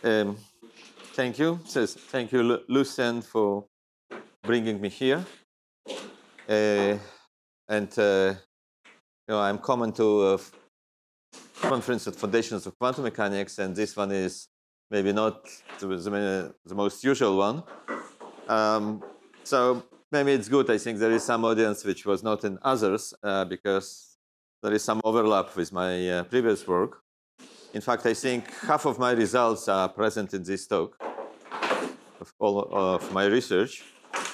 Um, thank you. Thank you, Lucien, for bringing me here. I'm coming to a conference at Foundations of Quantum Mechanics, and this one is maybe not the most usual one. So maybe it's good. I think there is some audience which was not in others because there is some overlap with my previous work. In fact, I think half of my results are present in this talk of all of my research.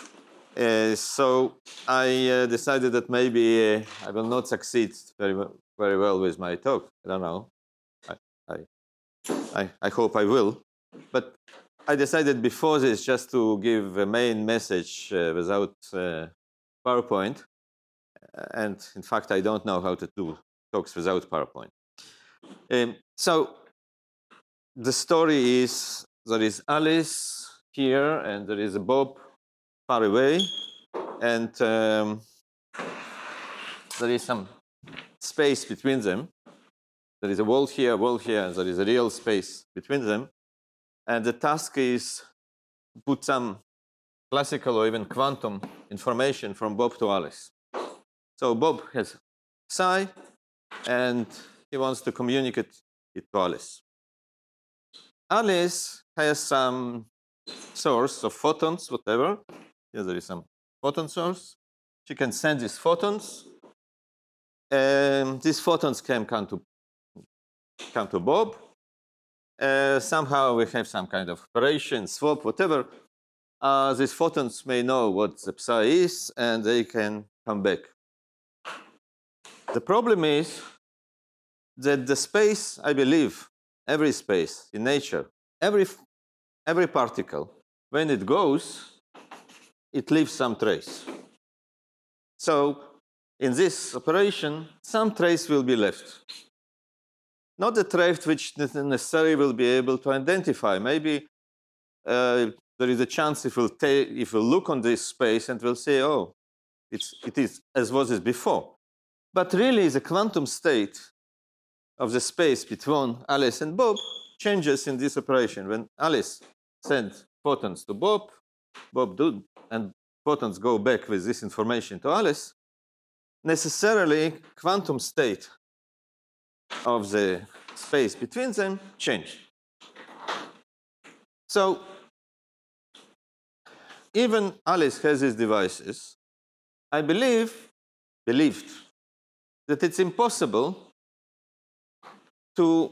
So I decided that maybe I will not succeed very well with my talk. I don't know. I hope I will. But I decided before this just to give a main message without PowerPoint. And in fact, I don't know how to do talks without PowerPoint. So the story is there is Alice here and there is a Bob far away. And there is some space between them. There is a wall here, and there is a real space between them. And the task is to put some classical or even quantum information from Bob to Alice. So Bob has psi, and he wants to communicate it to Alice. Alice has some source of photons, whatever. Here there is some photon source. She can send these photons. These photons can come to Bob. Somehow we have some kind of operation, swap, whatever. These photons may know what the psi is, and they can come back. The problem is that the space, I believe, every space in nature, every particle, when it goes, it leaves some trace. So in this operation, some trace will be left. Not the trace which necessarily will be able to identify. Maybe there is a chance if we'll look on this space and we'll say, oh, it is as was it before. But really, the quantum state of the space between Alice and Bob changes in this operation. When Alice sends photons to Bob do, and photons go back with this information to Alice, necessarily quantum state of the space between them change. So even Alice has these devices. I believed that it's impossible to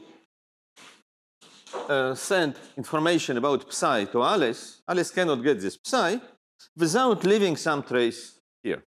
send information about psi to Alice. Alice cannot get this psi without leaving some trace here.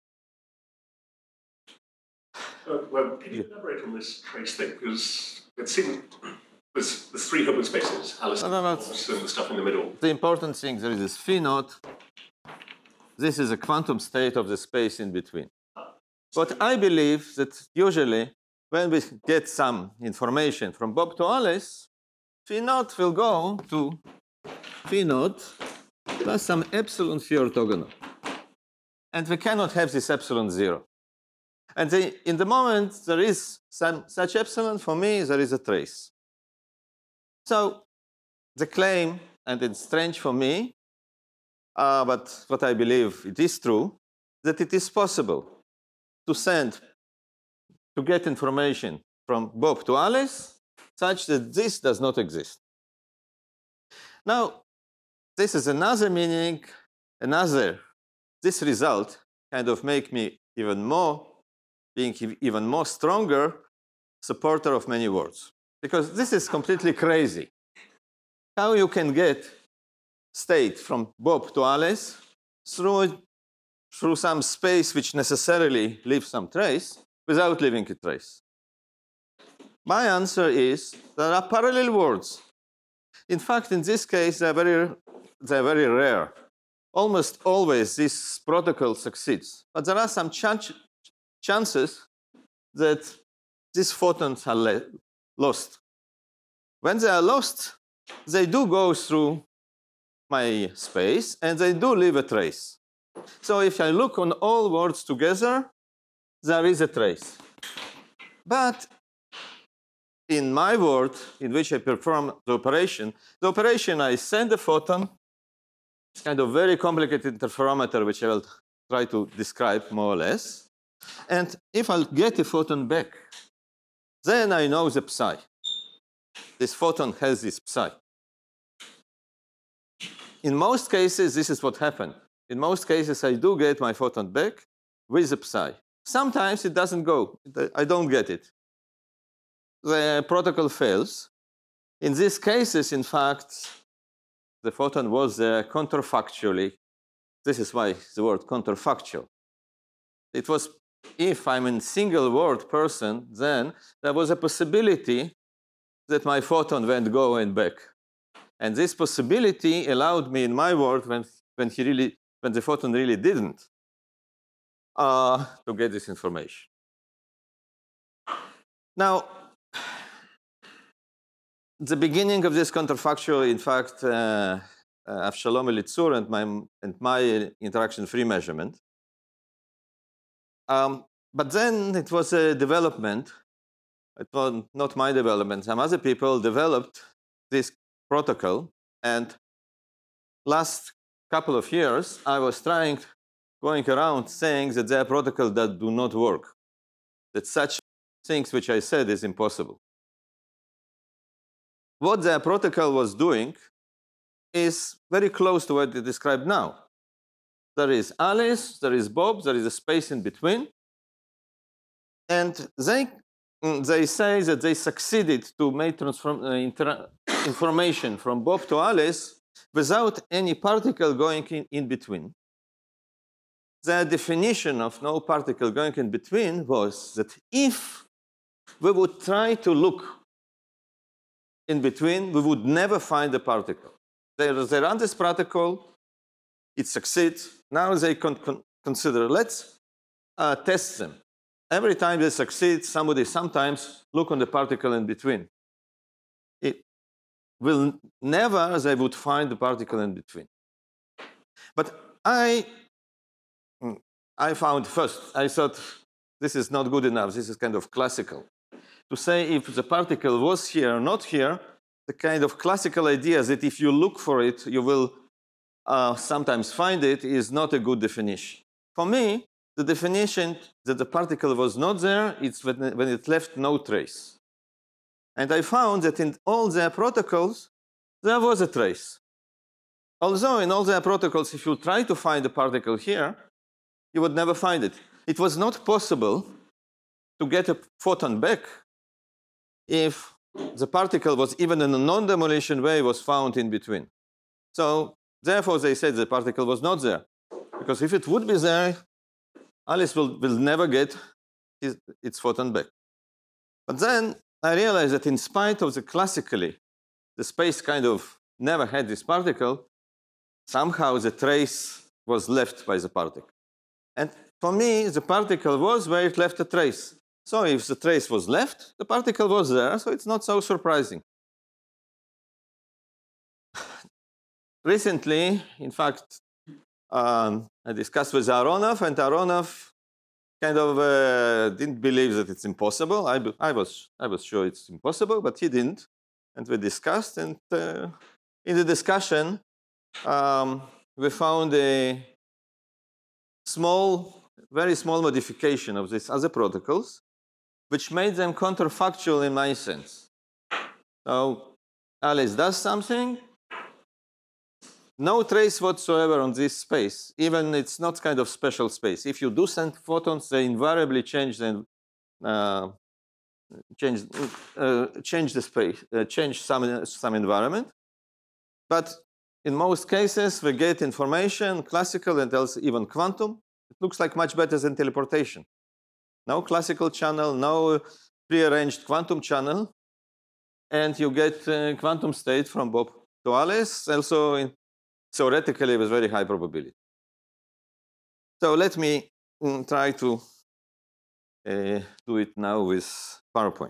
Well, can you elaborate on this trace thing? Because it seems there's three Hilbert spaces, Alice and the stuff in the middle. The important thing, there is this phi naught. This is a quantum state of the space in between. But I believe that usually when we get some information from Bob to Alice, phi naught will go to phi naught plus some epsilon phi orthogonal. And we cannot have this epsilon 0. And in the moment there is some such epsilon, for me, there is a trace. So the claim, and it's strange for me, but what I believe it is true, that it is possible to get information from Bob to Alice such that this does not exist. Now, this is another meaning, this result kind of make me being even more stronger supporter of many worlds. Because this is completely crazy. How you can get state from Bob to Alice through some space which necessarily leaves some trace without leaving a trace? My answer is there are parallel worlds. In fact, in this case, they're very rare. Almost always this protocol succeeds. But there are some chances that these photons are lost. When they are lost, they do go through my space, and they do leave a trace. So if I look on all worlds together, there is a trace. But in my world, in which I perform the operation I send a photon. It's kind of very complicated interferometer, which I will try to describe more or less. And if I'll get a photon back, then I know the psi. This photon has this psi. In most cases, this is what happened. In most cases, I do get my photon back with the psi. Sometimes it doesn't go. I don't get it. The protocol fails. In these cases, in fact, the photon was there counterfactually. This is why the word counterfactual. It was, if I'm a single word person, then there was a possibility that my photon went go and back. And this possibility allowed me in my world when the photon really didn't to get this information. Now, the beginning of this counterfactual, in fact, Avshalom Elitzur and my interaction-free measurement. But then it was a development. It was not my development. Some other people developed this protocol. And last couple of years, I was going around saying that there are protocols that do not work, that such things which I said is impossible. What their protocol was doing is very close to what they described now. There is Alice, there is Bob, there is a space in between. And they say that they succeeded to make information from Bob to Alice without any particle going in between. The definition of no particle going in between was that if we would try to look in between, we would never find the particle. They run this protocol, it succeeds. Now they consider, let's test them. Every time they succeed, somebody sometimes look on the particle in between. It will never, they would find the particle in between. But I found first, I thought this is not good enough. This is kind of classical. To say if the particle was here or not here, the kind of classical idea that if you look for it, you will sometimes find it is not a good definition. For me, the definition that the particle was not there, it's when it left no trace. And I found that in all their protocols, there was a trace. Although in all their protocols, if you try to find the particle here, you would never find it. It was not possible to get a photon back if the particle was even in a non-demolition way was found in between. So therefore, they said the particle was not there. Because if it would be there, Alice will never get its photon back. But then I realized that in spite of the space kind of never had this particle, somehow the trace was left by the particle. And for me, the particle was where it left a trace. So if the trace was left, the particle was there, so it's not so surprising. Recently, in fact, I discussed with Aharonov, and Aharonov kind of didn't believe that it's impossible. I was sure it's impossible, but he didn't. And we discussed, and in the discussion, we found a very small modification of these other protocols, which made them counterfactual in my sense. So Alice does something, no trace whatsoever on this space, even it's not kind of special space. If you do send photons, they invariably change the space, change some environment. But in most cases, we get information, classical and else even quantum. It looks like much better than teleportation. No classical channel, no prearranged quantum channel, and you get quantum state from Bob to Alice, also theoretically with very high probability. So let me try to do it now with PowerPoint.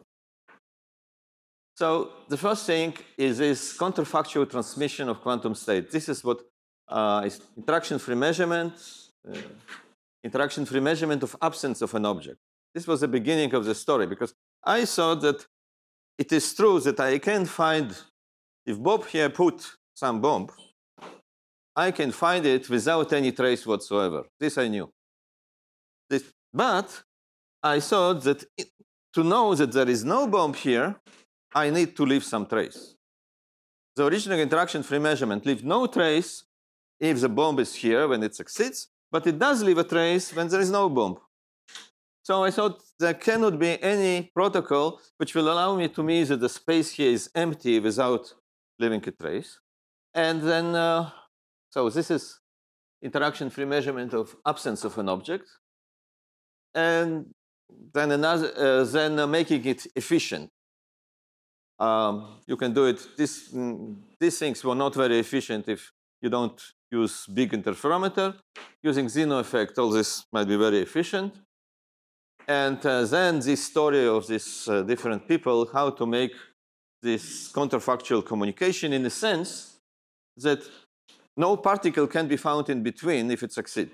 So the first thing is this counterfactual transmission of quantum state. This is what is interaction-free measurement. Interaction-free measurement of absence of an object. This was the beginning of the story, because I thought that it is true that I can find, if Bob here put some bomb, I can find it without any trace whatsoever. This I knew. But I thought that to know that there is no bomb here, I need to leave some trace. The original interaction-free measurement leaves no trace if the bomb is here when it succeeds, but it does leave a trace when there is no bomb. So I thought there cannot be any protocol which will allow me to mean that the space here is empty without leaving a trace. And then, so this is interaction-free measurement of absence of an object. And then another, making it efficient. You can do it. These things were not very efficient if you don't use big interferometer. Using Zeno effect, all this might be very efficient. And then this story of these different people, how to make this counterfactual communication in the sense that no particle can be found in between if it succeeds.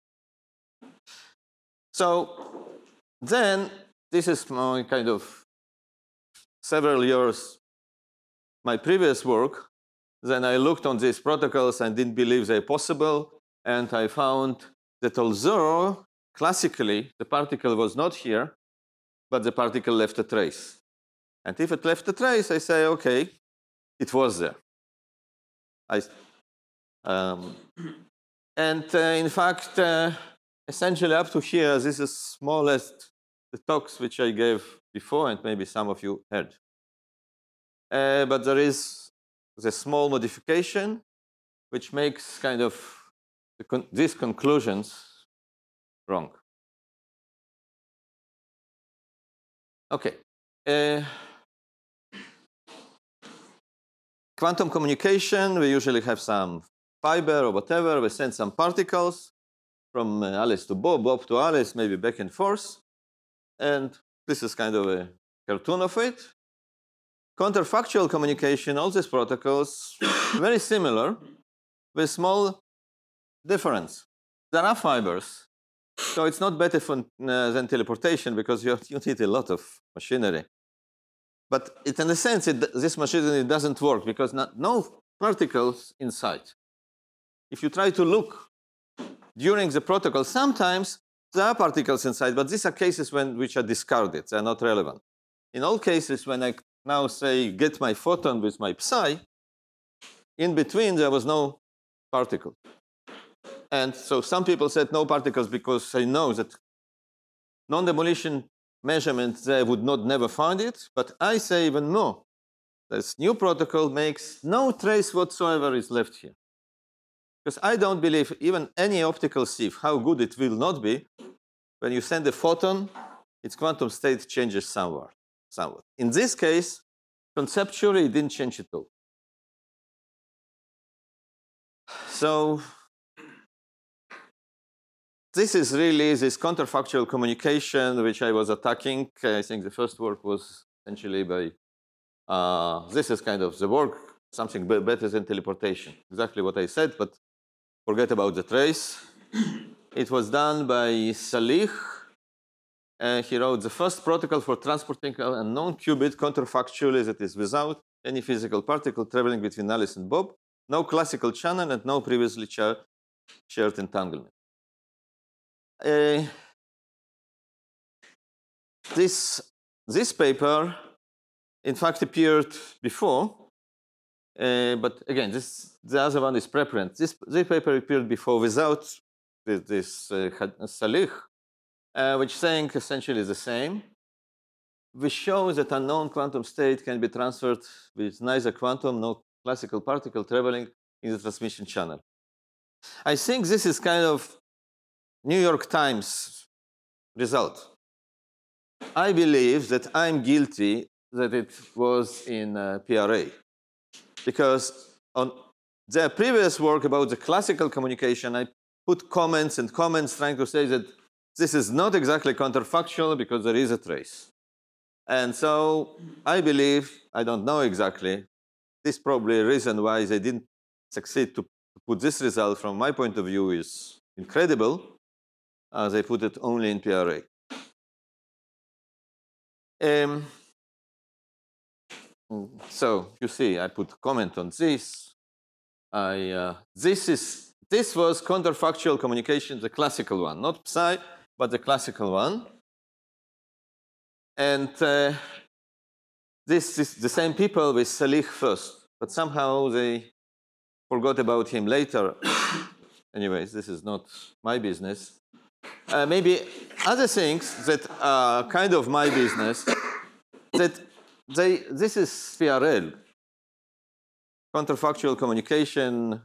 So then this is my kind of several years, my previous work. Then I looked on these protocols and didn't believe they're possible. And I found that although classically the particle was not here, but the particle left a trace. And if it left a trace, I say, okay, it was there. In fact, essentially up to here, this is more or less the talks which I gave before, and maybe some of you heard. But there is the small modification which makes kind of these conclusions wrong. Okay. Quantum communication, we usually have some fiber or whatever. We send some particles from Alice to Bob, Bob to Alice, maybe back and forth. And this is kind of a cartoon of it. Counterfactual communication, all these protocols, very similar, with small difference. There are fibers, so it's not better than teleportation because you need a lot of machinery. But in a sense, this machinery doesn't work because no particles inside. If you try to look during the protocol, sometimes there are particles inside, but these are cases which are discarded. They're not relevant. In all cases, when I now say get my photon with my psi, in between there was no particle. And so some people said no particles because they know that non-demolition measurement, they would not never find it. But I say even more. This new protocol makes no trace whatsoever is left here. Because I don't believe even any optical sieve, how good it will not be, when you send a photon, its quantum state changes somewhat. In this case, conceptually, it didn't change at all. So this is really this counterfactual communication which I was attacking. I think the first work was essentially by, this is kind of the work, something better than teleportation. Exactly what I said, but forget about the trace. It was done by Salih. He wrote the first protocol for transporting a non-qubit counterfactually that is without any physical particle traveling between Alice and Bob, no classical channel, and no previously shared entanglement. This paper, in fact, appeared before, but again, the other one is preprint. This paper appeared before without this Salih, which saying essentially the same. We show that a known quantum state can be transferred with neither quantum nor classical particle traveling in the transmission channel. I think this is kind of New York Times result. I believe that I'm guilty that it was in PRA. Because on their previous work about the classical communication, I put comments and comments trying to say that this is not exactly counterfactual because there is a trace. And so I believe, I don't know exactly, this is probably a reason why they didn't succeed to put this result from my point of view is incredible. They put it only in PRA. So you see, I put a comment on this. This was counterfactual communication, the classical one, not Psi, but the classical one. And this is the same people with Salih first, but somehow they forgot about him later. Anyways, this is not my business. Maybe other things that are kind of my business, that this is PRL, counterfactual communication,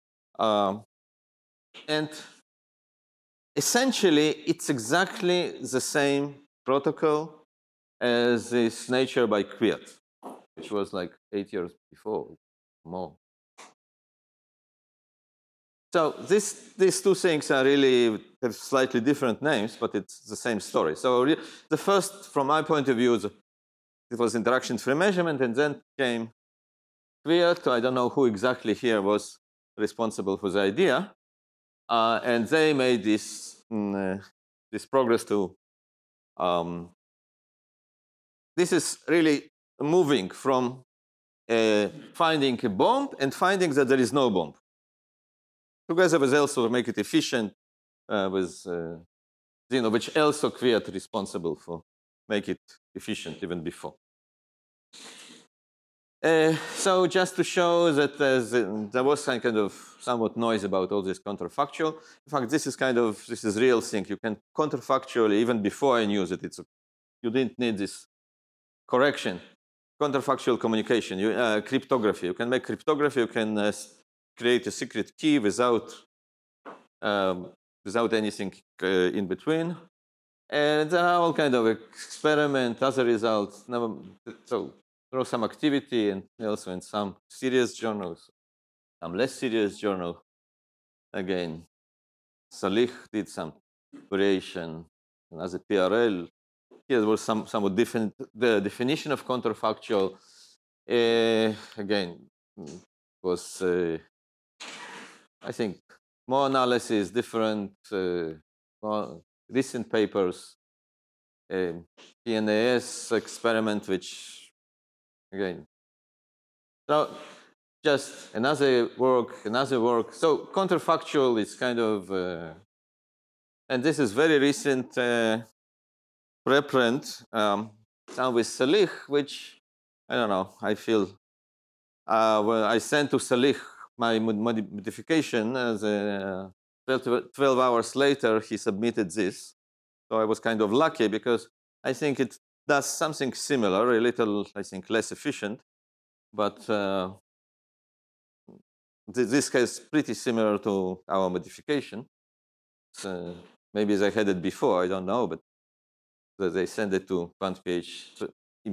and essentially it's exactly the same protocol as this Nature by Kwiat, which was like 8 years before, more. So these two things are really have slightly different names, but it's the same story. So the first, from my point of view, it was interaction-free measurement, and then came Kwiat. I don't know who exactly here was responsible for the idea, and they made this progress to. This is really moving from finding a bomb and finding that there is no bomb. Together with also make it efficient with which also Kwiat responsible for make it efficient even before. So just to show that there was some kind of somewhat noise about all this counterfactual. In fact, this is real thing. You can counterfactually, even before I knew that you didn't need this correction. Counterfactual communication, cryptography. You can make cryptography. You can create a secret key without anything in between. And there are all kind of experiments, other results. So there was some activity, and also in some serious journals, some less serious journal. Again, Salih did some variation, and as a PRL. Here was somewhat different. The definition of counterfactual, again, was, I think, more analysis, different, more recent papers, PNAS experiment, which, again, so just another work. So counterfactual is kind of, and this is very recent preprint, now with Salih, which, I don't know, I feel, well, I sent to Salih my modification as 12 hours later, he submitted this. So I was kind of lucky because I think it does something similar, a little, I think, less efficient, but this is pretty similar to our modification. So maybe they had it before, I don't know, but they send it to QuantPH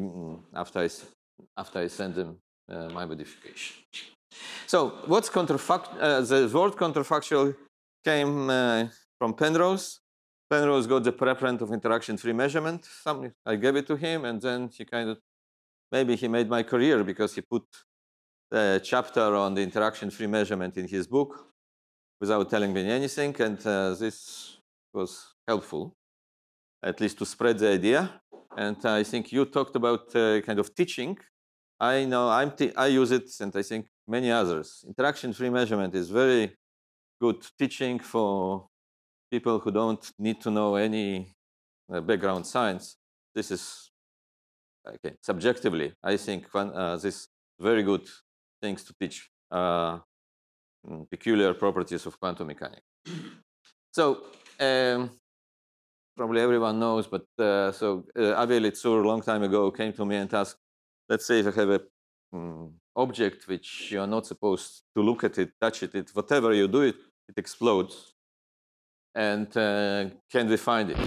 after I send them my modification. So what's counterfactual? The word counterfactual came from Penrose. Penrose got the preprint of interaction-free measurement. I gave it to him, and then he maybe he made my career because he put the chapter on the interaction-free measurement in his book without telling me anything, and this was helpful, at least to spread the idea. And I think you talked about kind of teaching. I know I use it, and I think many others. Interaction-free measurement is very good teaching for people who don't need to know any background science. This is, okay, subjectively, I think this very good things to teach peculiar properties of quantum mechanics. So probably everyone knows, but so Avi Elitzur a long time ago came to me and asked, let's say if I have a object which you are not supposed to look at it, touch it, whatever you do, it explodes. And can we find it?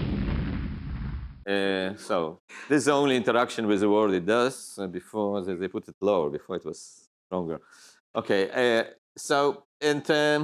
So this is the only interaction with the world it does. Before they put it lower, before it was stronger. Okay, so and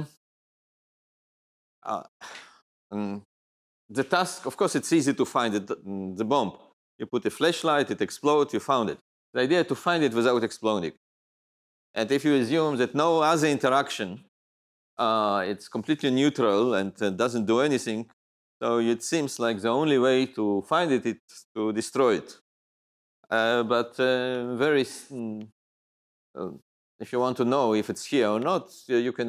the task, of course, it's easy to find it, the bomb. You put a flashlight, it explodes, you found it. The idea is to find it without exploding. And if you assume that no other interaction, it's completely neutral and doesn't do anything, so it seems like the only way to find it is to destroy it. But if you want to know if it's here or not, you can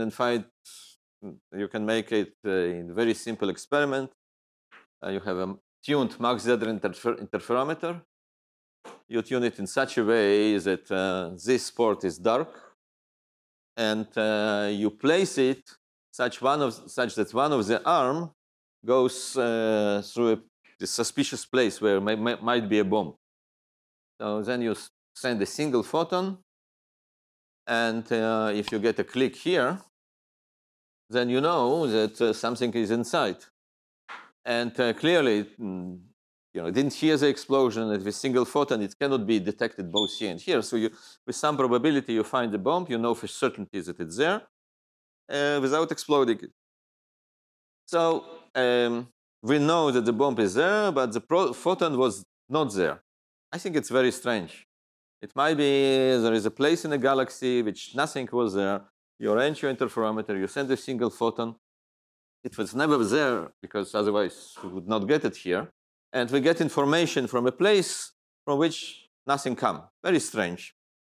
make it in a very simple experiment. You have a tuned Mach-Zehnder interferometer. You tune it in such a way that this port is dark, and you place it such that one of the arm goes through a suspicious place where might be a bomb. So then you send a single photon, and if you get a click here, then you know that something is inside. And clearly, didn't hear the explosion. With a single photon, it cannot be detected both here and here. So with some probability, you find the bomb. You know for certainty that it's there without exploding it. So we know that the bomb is there, but the photon was not there. I think it's very strange. It might be there is a place in the galaxy which nothing was there. You arrange your interferometer, you send a single photon. It was never there because otherwise we would not get it here. And we get information from a place from which nothing comes. Very strange.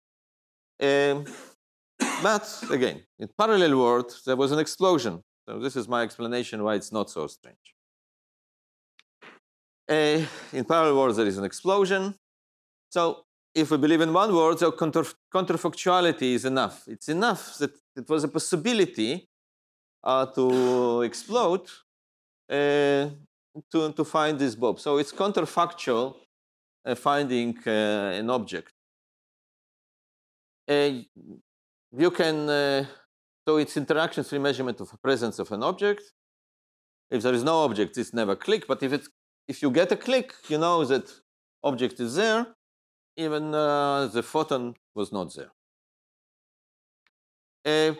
But again, in parallel world, there was an explosion. So this is my explanation why it's not so strange. In parallel worlds, there is an explosion. So if we believe in one world, so counterfactuality is enough. It's enough that it was a possibility to explode to find this bomb. So it's counterfactual finding an object. You can, so it's interaction-free measurement of the presence of an object. If there is no object, it's never click. But if you get a click, you know that object is there, even the photon was not there.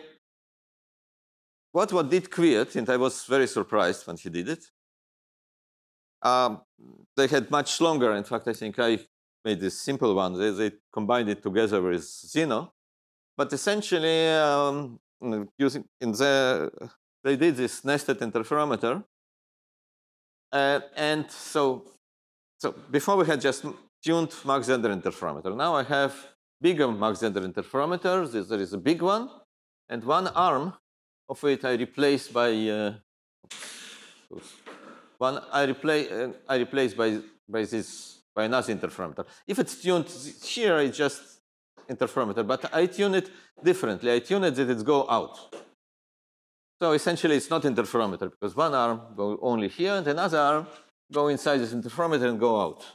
What did Kwiat, and I was very surprised when he did it. They had much longer. In fact, I think I made this simple one. They combined it together with Zeno. But essentially, they did this nested interferometer. And so before we had just tuned Mach-Zehnder interferometer. Now I have bigger Mach-Zehnder interferometer. There is a big one, and one arm of it I replace by by another interferometer. If it's tuned here, it's just interferometer, but I tune it differently. I tune it that it go out. So essentially, it's not interferometer because one arm go only here, and another arm go inside this interferometer and go out.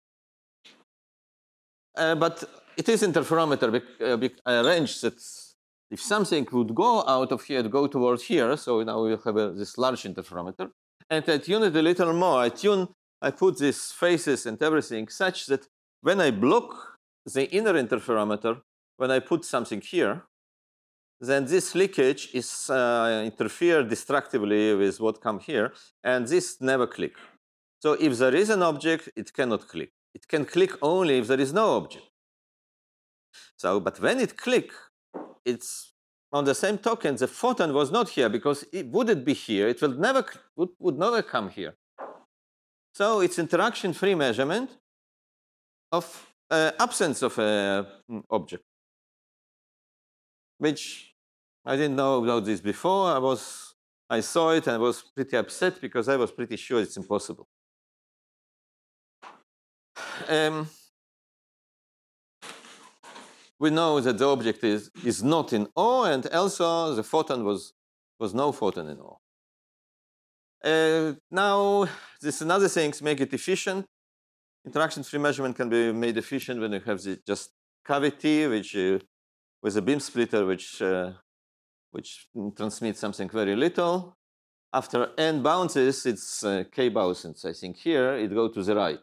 But it is interferometer. I arranged that if something would go out of here, it go towards here. So now we have this large interferometer. And I tune it a little more. I put these faces and everything such that when I block the inner interferometer, when I put something here, then this leakage is interfere destructively with what come here, and this never click. So if there is an object, it cannot click. It can click only if there is no object. So, but when it click, it's on the same token, the photon was not here because would it be here, it would never come here. So it's interaction-free measurement of absence of an object, which I didn't know about this before. I saw it and I was pretty upset because I was pretty sure it's impossible. We know that the object is not in O, and also the photon was no photon in O. Now, this another things make it efficient. Interaction-free measurement can be made efficient when you have the just cavity, which with a beam splitter, which transmits something very little. After n bounces, it's k bounces. I think here it go to the right.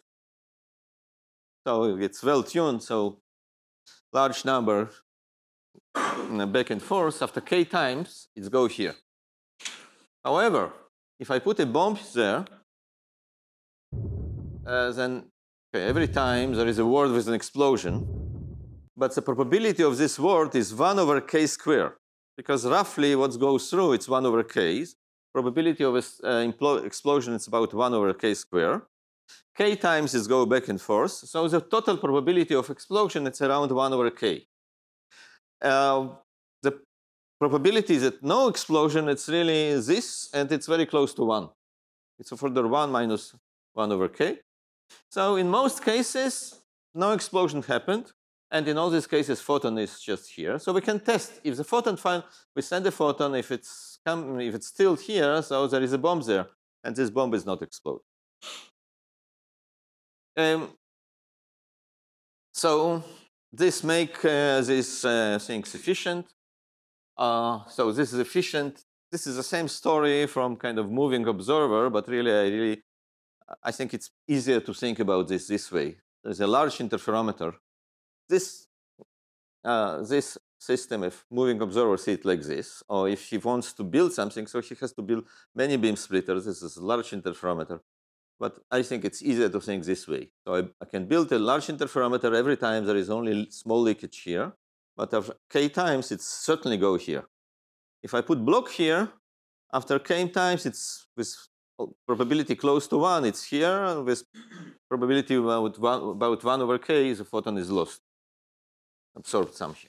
So it's well tuned. So large number back and forth. After k times, it go here. However, if I put a bomb there, then every time there is a world with an explosion, but the probability of this world is 1 over k squared, because roughly what goes through, it's 1 over k. Probability of explosion is about 1 over k squared. K times is go back and forth. So the total probability of explosion is around 1 over K. The probability that no explosion, it's really this, and it's very close to 1. It's further 1 minus 1 over K. So in most cases, no explosion happened. And in all these cases, photon is just here. So we can test if the photon we send a photon, if it's still here, so there is a bomb there, and this bomb is not explode. So this make this thing efficient. So this is efficient. This is the same story from kind of moving observer, but really, I think it's easier to think about this way. There's a large interferometer. This system, if moving observer see it like this, or if he wants to build something, so he has to build many beam splitters. This is a large interferometer. But I think it's easier to think this way. So I can build a large interferometer every time there is only small leakage here. But after K times, it certainly go here. If I put block here, after K times, it's with probability close to 1, it's here. With probability about 1 over K, the photon is lost, absorbed somehow.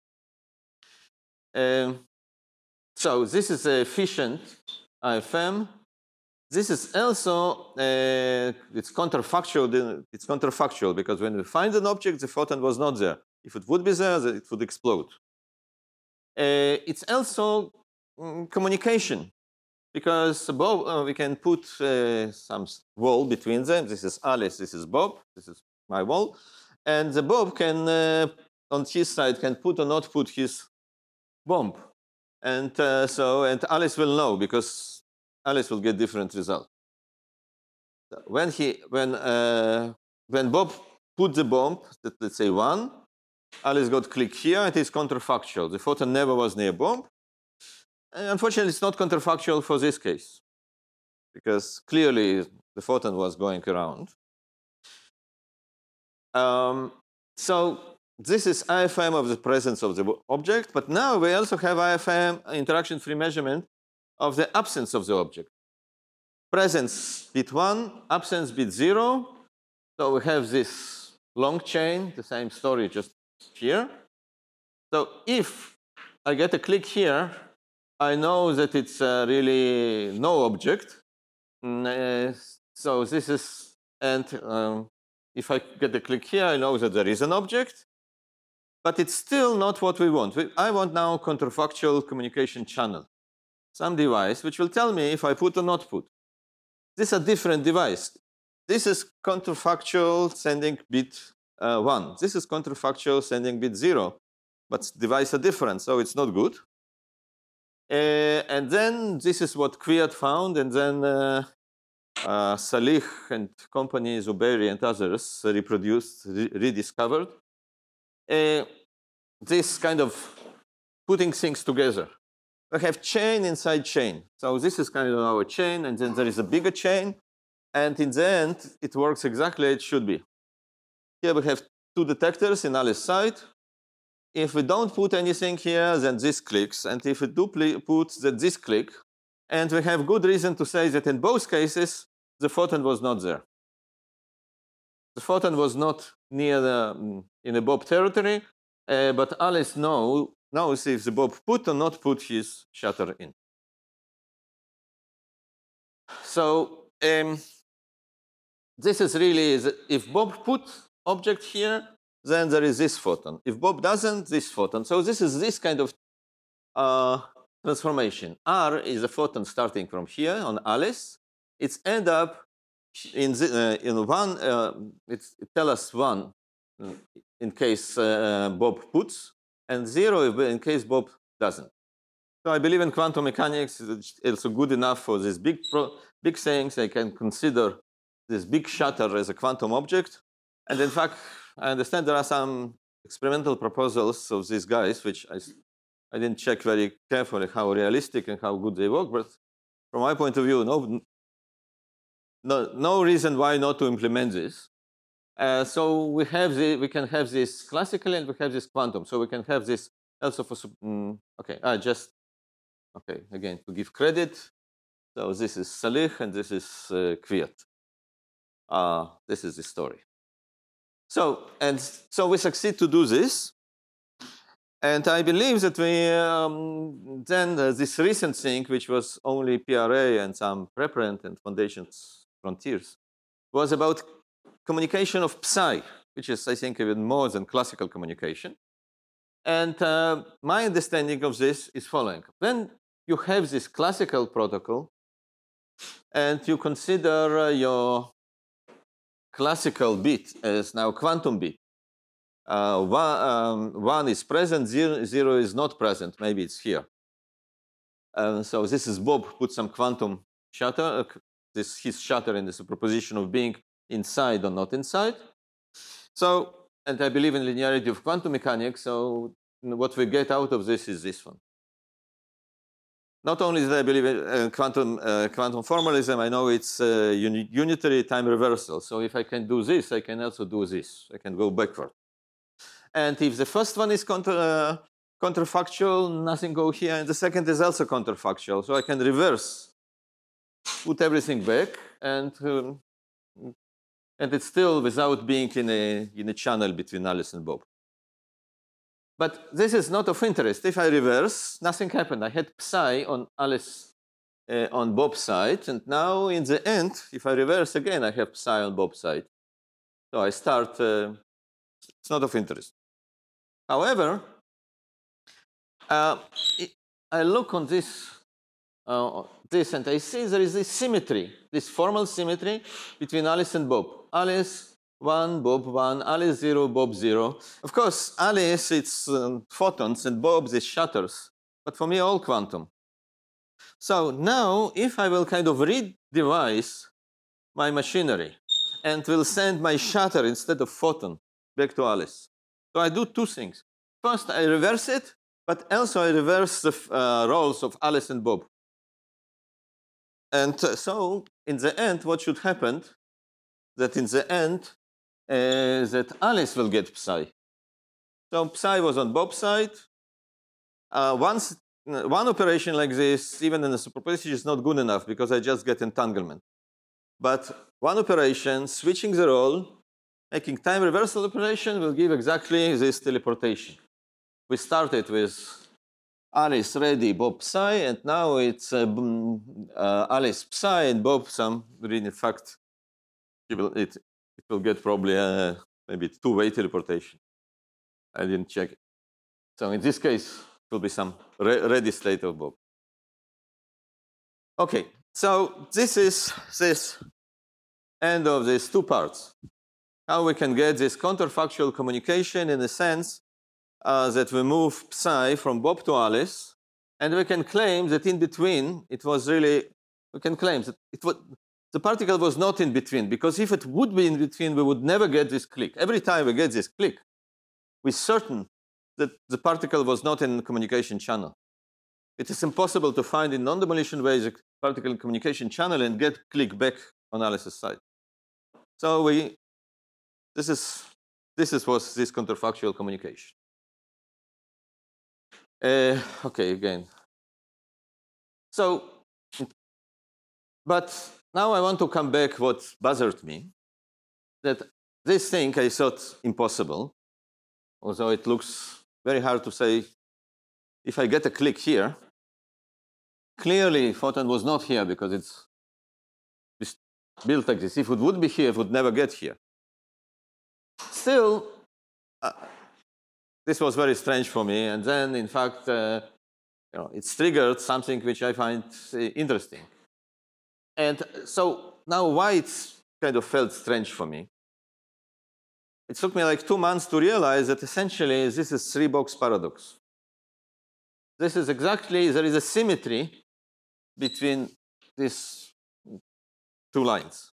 So this is efficient IFM. This is also, it's counterfactual. It's counterfactual because when we find an object, the photon was not there. If it would be there, it would explode. It's also communication because we can put some wall between them. This is Alice, this is Bob, this is my wall. And the Bob can, on his side, can put or not put his bomb. And and Alice will know because Alice will get different result. When Bob put the bomb, let's say 1, Alice got click here, and it's counterfactual. The photon never was near bomb. And unfortunately, it's not counterfactual for this case because clearly the photon was going around. So this is IFM of the presence of the object, but now we also have IFM, interaction-free measurement, of the absence of the object. Presence bit 1, absence bit 0. So we have this long chain, the same story just here. So if I get a click here, I know that it's really no object. So this is, and if I get a click here, I know that there is an object. But it's still not what we want. I want now counterfactual communication channel. Some device which will tell me if I put or not put. This is a different device. This is counterfactual sending bit 1. This is counterfactual sending bit 0. But devices are different, so it's not good. And then this is what Kwiat found, and then Salih and company, Zuberi and others rediscovered. This kind of putting things together. We have chain inside chain. So this is kind of our chain, and then there is a bigger chain. And in the end, it works exactly as it should be. Here we have 2 detectors in Alice's side. If we don't put anything here, then this clicks. And if we do put, then this click. And we have good reason to say that in both cases, the photon was not there. The photon was not near in the Bob territory, but Alice knows if the Bob put or not put his shutter in. So this is really, if Bob put object here, then there is this photon. If Bob doesn't, this photon. So this is this kind of transformation. R is a photon starting from here on Alice. It's end up in one, it tells us 1 in case Bob puts, and 0 in case Bob doesn't. So I believe in quantum mechanics. It's also good enough for these big things. I can consider this big shutter as a quantum object. And in fact, I understand there are some experimental proposals of these guys, which I didn't check very carefully how realistic and how good they work. But from my point of view, no reason why not to implement this. So we can have this classically, and we have this quantum. So we can have this also for again to give credit. So this is Salih and this is Kwiat. This is the story. So we succeed to do this. And I believe that we then this recent thing, which was only PRA and some preprint and foundations frontiers, was about communication of psi, which is, I think, even more than classical communication. And my understanding of this is following. When you have this classical protocol and you consider your classical bit as now quantum bit, one is present, zero is not present. Maybe it's here. So this is Bob put some quantum shutter. His shutter in the superposition of being inside or not inside. So, and I believe in linearity of quantum mechanics. So what we get out of this is this one. Not only that I believe in quantum formalism, I know it's unitary time reversal. So if I can do this, I can also do this. I can go backward. And if the first one is counterfactual, nothing go here. And the second is also counterfactual. So I can reverse, put everything back, and it's still without being in a channel between Alice and Bob. But this is not of interest. If I reverse, nothing happened. I had psi on Alice on Bob's side. And now in the end, if I reverse again, I have psi on Bob's side. So I start, it's not of interest. However, I look on this and I see there is this symmetry, this formal symmetry between Alice and Bob. Alice 1, Bob 1, Alice 0, Bob 0. Of course, Alice, it's photons, and Bob is shutters. But for me, all quantum. So now, if I will kind of re-devise my machinery and will send my shutter instead of photon back to Alice. So I do two things. First, I reverse it, but also I reverse the roles of Alice and Bob. And so in the end, what should happen? That in the end, that Alice will get psi. So psi was on Bob's side. One operation like this, even in the superposition, is not good enough because I just get entanglement. But one operation, switching the role, making time reversal operation will give exactly this teleportation. We started with Alice ready, Bob psi, and now it's Alice psi and Bob some. In fact, it will get probably maybe two-way teleportation. I didn't check it. So in this case, it will be some ready state of Bob. Okay, so this is this end of these two parts. How we can get this counterfactual communication in the sense that we move psi from Bob to Alice, and we can claim that in between, it was really, we can claim that the particle was not in between, because if it would be in between, we would never get this click. Every time we get this click, we're certain that the particle was not in the communication channel. It is impossible to find in non-demolition ways a particle in communication channel and get click back on Alice's side. So this was this counterfactual communication. Okay, again. So, but now I want to come back what bothered me, that this thing I thought impossible, although it looks very hard to say. If I get a click here, clearly photon was not here because it's built like this. If it would be here, it would never get here. Still, this was very strange for me. And then, in fact, it's triggered something which I find interesting. And so now why it's kind of felt strange for me? It took me like 2 months to realize that essentially this is three-box paradox. This is exactly, there is a symmetry between these two lines.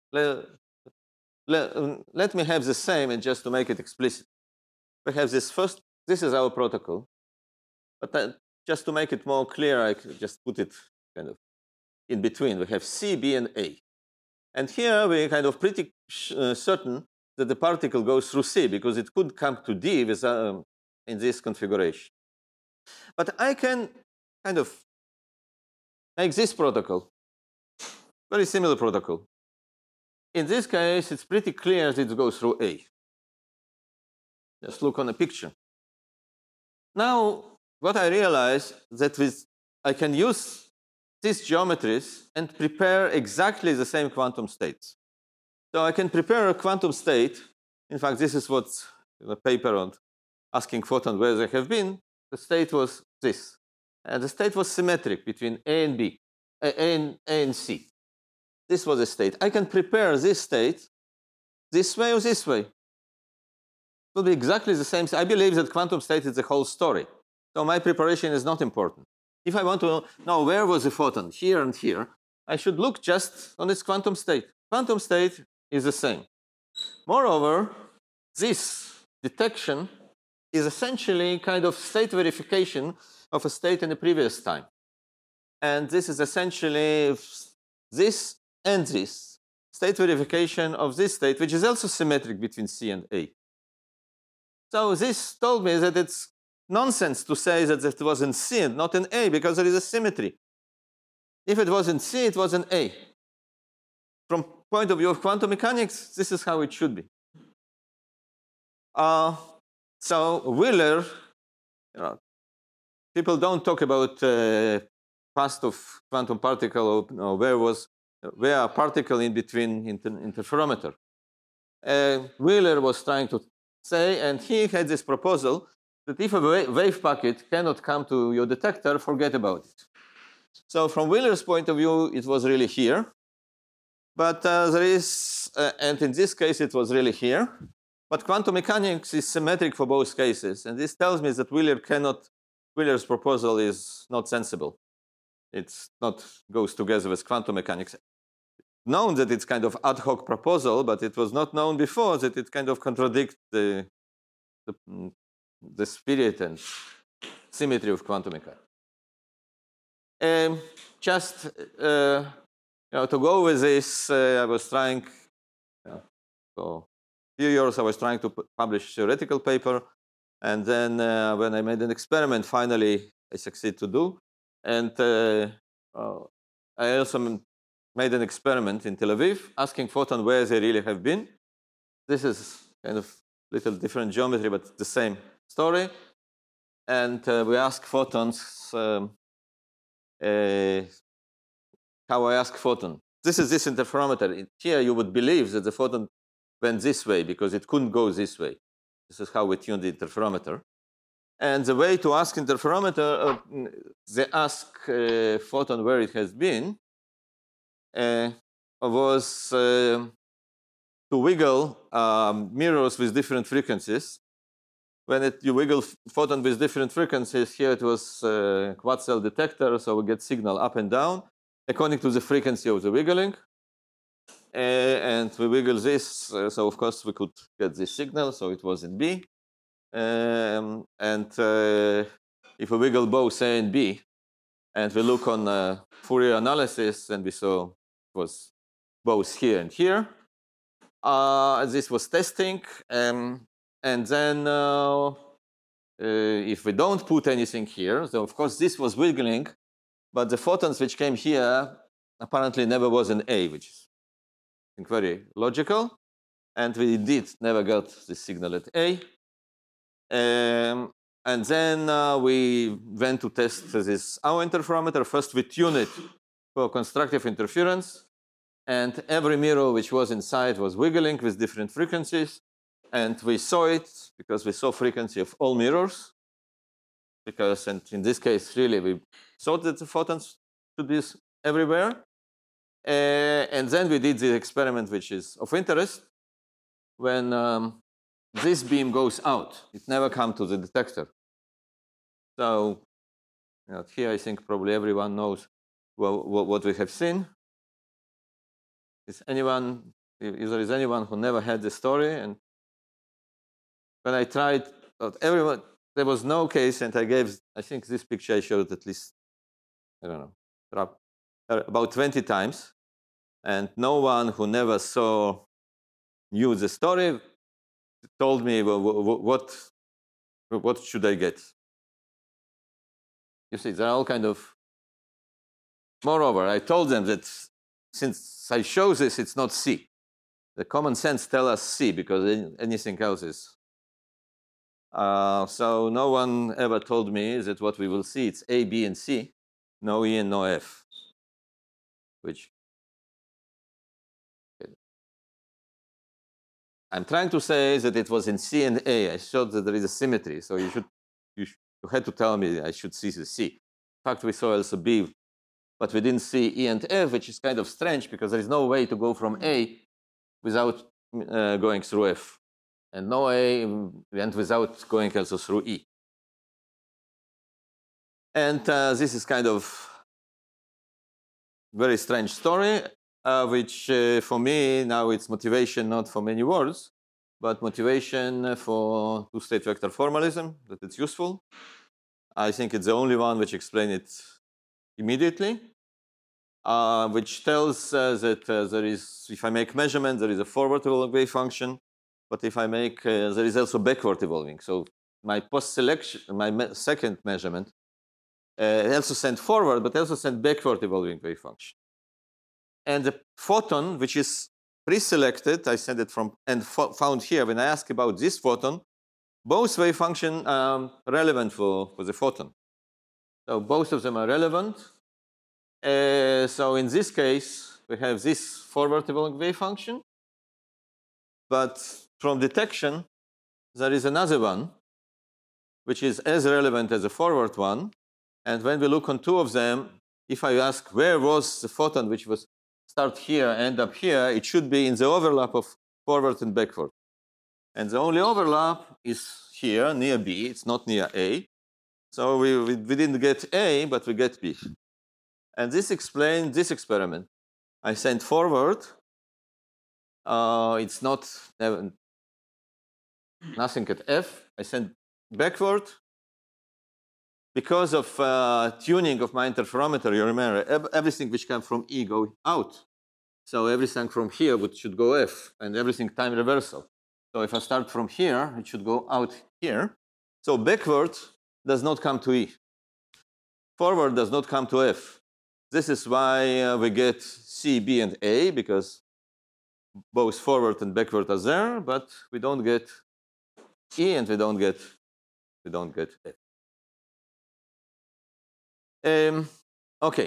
Let me have the same, and just to make it explicit. We have this first, this is our protocol. But just to make it more clear, I could just put it kind of in between. We have C, B, and A. And here we're kind of pretty certain that the particle goes through C, because it could come to D with, in this configuration. But I can kind of make this protocol, very similar protocol. in this case, it's pretty clear that it goes through A. Just look on the picture. Now, what I realized that I can use these geometries and prepare exactly the same quantum states. So I can prepare a quantum state. In fact, this is what the paper on asking photon where they have been. The state was this. And the state was symmetric between A and B, A and C. This was the state. I can prepare this state this way or this way. It will be exactly the same. I believe that quantum state is the whole story. So my preparation is not important. If I want to know where was the photon, here and here, I should look just on this quantum state. Quantum state is the same. Moreover, this detection is essentially kind of state verification of a state in the previous time. And this is essentially this and this state verification of this state, which is also symmetric between C and A. So this told me that it's nonsense to say that it was in C and not in A, because there is a symmetry. If it was in C, it was in A. From point of view of quantum mechanics, this is how it should be. So Wheeler, people don't talk about past of quantum particle, or where a particle in between interferometer. Wheeler was trying to say, and he had this proposal that if a wave packet cannot come to your detector, forget about it. So from Wheeler's point of view, it was really here. But there is, and in this case, it was really here. But quantum mechanics is symmetric for both cases. And this tells me that Wheeler's proposal is not sensible. It's not goes together with quantum mechanics. Known that it's kind of ad hoc proposal, but it was not known before that it kind of contradicts the spirit and symmetry of quantum mechanics. Just to go with this, I was trying, for a few years I was trying to publish theoretical paper, and then when I made an experiment, finally I succeeded to do. And I also made an experiment in Tel Aviv, asking photon where they really have been. This is kind of little different geometry, but the same story. And we ask photons, how I ask photon. This is this interferometer. Here you would believe that the photon went this way because it couldn't go this way. This is how we tune the interferometer. And the way to ask interferometer, they ask photon where it has been, was to wiggle mirrors with different frequencies. When you wiggle photon with different frequencies, here it was quad cell detector, so we get signal up and down according to the frequency of the wiggling. And we wiggle this, so of course we could get this signal, so it was in B. And if we wiggle both A and B, and we look on Fourier analysis, and we saw it was both here and here. This was testing. And then if we don't put anything here, so of course this was wiggling, but the photons which came here apparently never was in A, which is I think very logical. And we indeed never got the signal at A. And then we went to test this our interferometer. First we tune it for constructive interference. And every mirror which was inside was wiggling with different frequencies. And we saw it because we saw frequency of all mirrors. Because, and in this case, really, we saw that the photons should be everywhere. And then we did the experiment, which is of interest. When this beam goes out, it never comes to the detector. So here I think probably everyone knows what we have seen. Is anyone, if there is anyone who never had this story? And when I tried, everyone, there was no case, and I gave, I think this picture I showed at least, I don't know, about 20 times. And no one who never knew the story told me, well, what should I get? You see, there are all kind of, moreover, I told them that since I show this, it's not C. The common sense tells us C because anything else is. So no one ever told me that what we will see, it's A, B, and C, no E and no F, which I'm trying to say that it was in C and A. I showed that there is a symmetry, so you had to tell me I should see the C. In fact, we saw also B, but we didn't see E and F, which is kind of strange because there is no way to go from A without going through F, and no A and without going also through E. And this is kind of very strange story, which for me now it's motivation not for many words, but motivation for two-state vector formalism, that it's useful. I think it's the only one which explains it immediately, which tells that there is, if I make measurement, there is a forward evolving wave function, but if I make, there is also backward evolving. So my post-selection, my second measurement, also sent forward, but also sent backward evolving wave function. And the photon, which is pre-selected, I sent it from and found here. When I ask about this photon, both wave function are relevant for the photon. So both of them are relevant. So in this case, we have this forward evolving wave function. But from detection, there is another one, which is as relevant as the forward one. And when we look on two of them, if I ask where was the photon which was start here, end up here, it should be in the overlap of forward and backward. And the only overlap is here, near B. It's not near A. So we didn't get A, but we get B. And this explains this experiment. I sent forward. It's not nothing at F. I sent backward. Because of tuning of my interferometer, you remember, everything which comes from E go out. So everything from here should go F, and everything time reversal. So if I start from here, it should go out here. So backward does not come to E. Forward does not come to F. This is why we get C, B, and A, because both forward and backward are there, but we don't get E and we don't get F. Okay.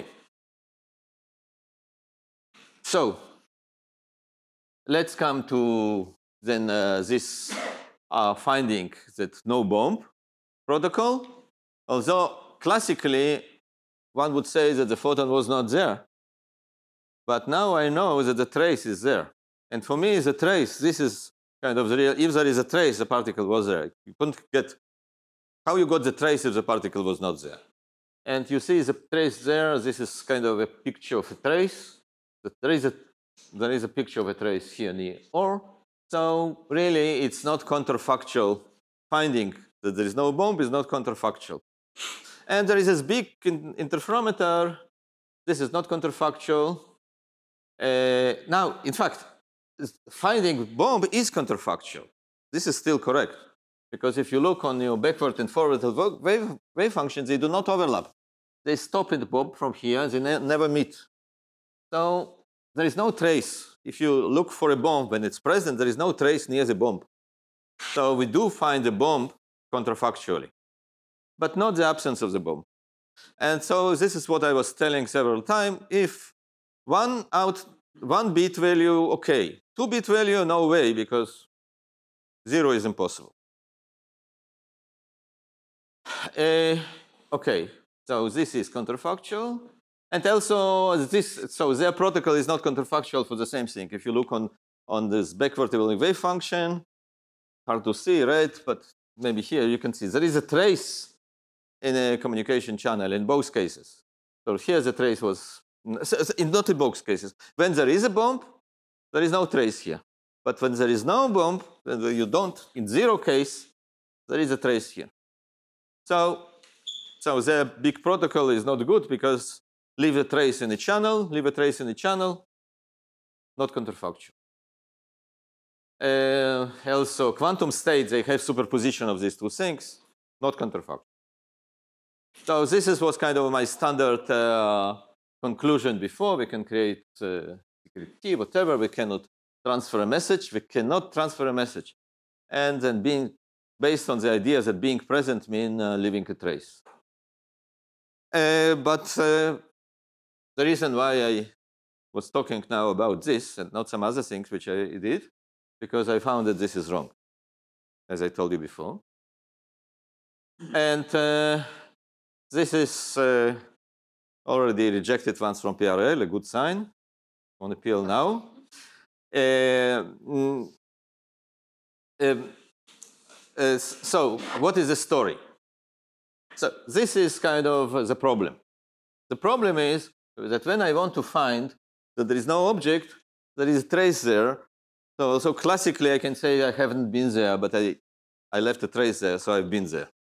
So let's come to then this finding that no bomb protocol. Although classically one would say that the photon was not there, but now I know that the trace is there. And for me, the trace, this is kind of the real. If there is a trace, the particle was there. You couldn't get how you got the trace if the particle was not there. And you see the trace there. This is kind of a picture of a trace. There is a picture of a trace here near or. So really, it's not counterfactual. Finding that there is no bomb is not counterfactual. And there is this big interferometer. This is not counterfactual. Now, in fact, finding bomb is counterfactual. This is still correct. Because if you look on your backward and forward wave functions, they do not overlap. They stop in the bomb from here, they never meet. So there is no trace. If you look for a bomb when it's present, there is no trace near the bomb. So we do find the bomb counterfactually, but not the absence of the bomb. And so this is what I was telling several times. If one bit value, okay. 2-bit value, no way, because 0 is impossible. Okay, so this is counterfactual. And also so their protocol is not counterfactual for the same thing. If you look on this backward evolving wave function, hard to see, right? But maybe here you can see there is a trace in a communication channel in both cases. So here the trace was, not in both cases. When there is a bomb, there is no trace here. But when there is no bomb, you don't, in 0 case, there is a trace here. So the big protocol is not good because leave a trace in the channel, not counterfactual. Also, quantum states, they have superposition of these two things, not counterfactual. So this was kind of my standard conclusion before. We can create secret key, whatever. We cannot transfer a message. We cannot transfer a message. And then being based on the idea that being present means leaving a trace. But the reason why I was talking now about this and not some other things which I did, because I found that this is wrong, as I told you before. And this is already rejected once from PRL, a good sign on appeal now. So what is the story? So this is kind of the problem. The problem is that when I want to find that there is no object, there is a trace there. So classically, I can say I haven't been there, but I left a trace there, so I've been there.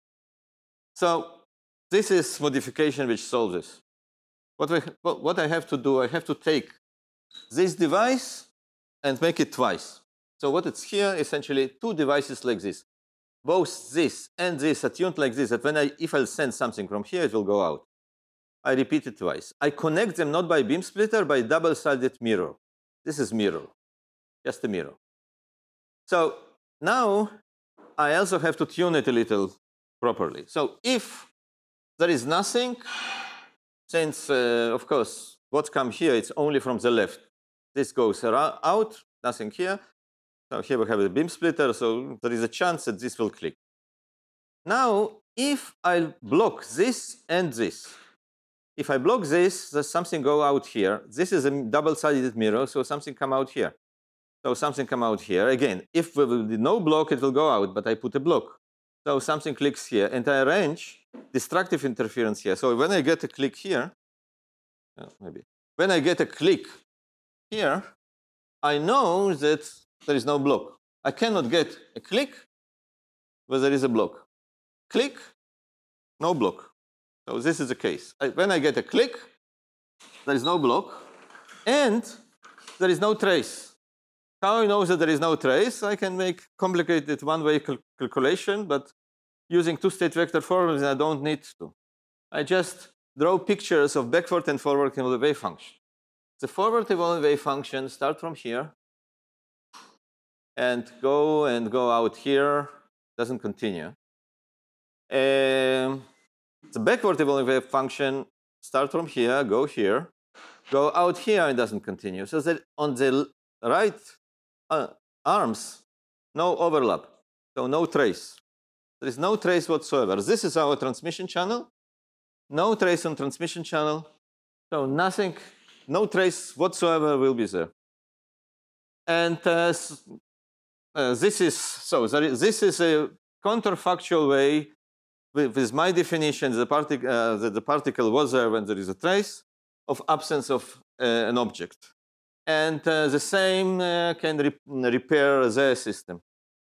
So this is modification which solves this. What I have to do, I have to take this device and make it twice. So what it's here, essentially two devices like this. Both this and this are tuned like this, that if I send something from here, it will go out. I repeat it twice. I connect them not by beam splitter, by double-sided mirror. This is mirror, just a mirror. So now I also have to tune it a little properly. So if there is nothing, since, of course, what comes here, it's only from the left. This goes out, nothing here. So here we have a beam splitter, so there is a chance that this will click. Now, if I block this and this, if I block this, there's something go out here. This is a double-sided mirror, so something come out here. So something come out here. Again, if there will be no block, it will go out, but I put a block. So something clicks here, and I arrange destructive interference here. So when I get a click here, when I get a click here, I know that there is no block. I cannot get a click where there is a block. Click, no block. So this is the case. When I get a click, there is no block, and there is no trace. How I know that there is no trace? I can make complicated one-way calculation, but using two-state vector formulas, I don't need to. I just draw pictures of backward and forward evolving wave function. The forward evolving wave function start from here and go out here, doesn't continue. The backward evolving wave function start from here, go out here, and doesn't continue. So that on the right arms, no overlap, so no trace. There is no trace whatsoever. This is our transmission channel. No trace on transmission channel. So nothing, no trace whatsoever will be there. And this is a counterfactual way with my definition, the particle was there when there is a trace of absence of an object. And the same can repair the system.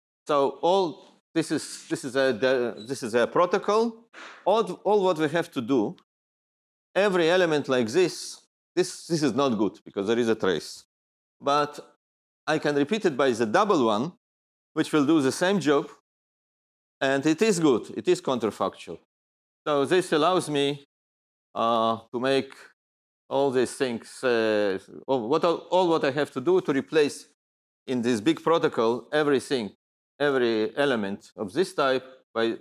So this is a protocol. All what we have to do, every element like this is not good because there is a trace. But I can repeat it by the double one, which will do the same job. And it is good. It is counterfactual. So this allows me to make all these things, all what I have to do to replace in this big protocol everything, every element of this type by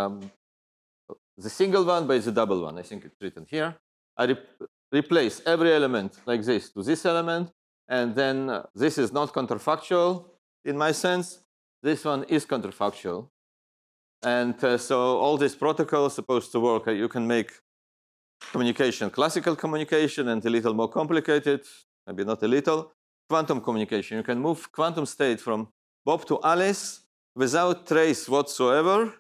the single one by the double one. I think it's written here. I replace every element like this to this element, and then this is not counterfactual in my sense. This one is counterfactual. And so all these protocols are supposed to work. You can make communication, classical communication, and a little more complicated, maybe not a little, quantum communication. You can move quantum state from Bob to Alice without trace whatsoever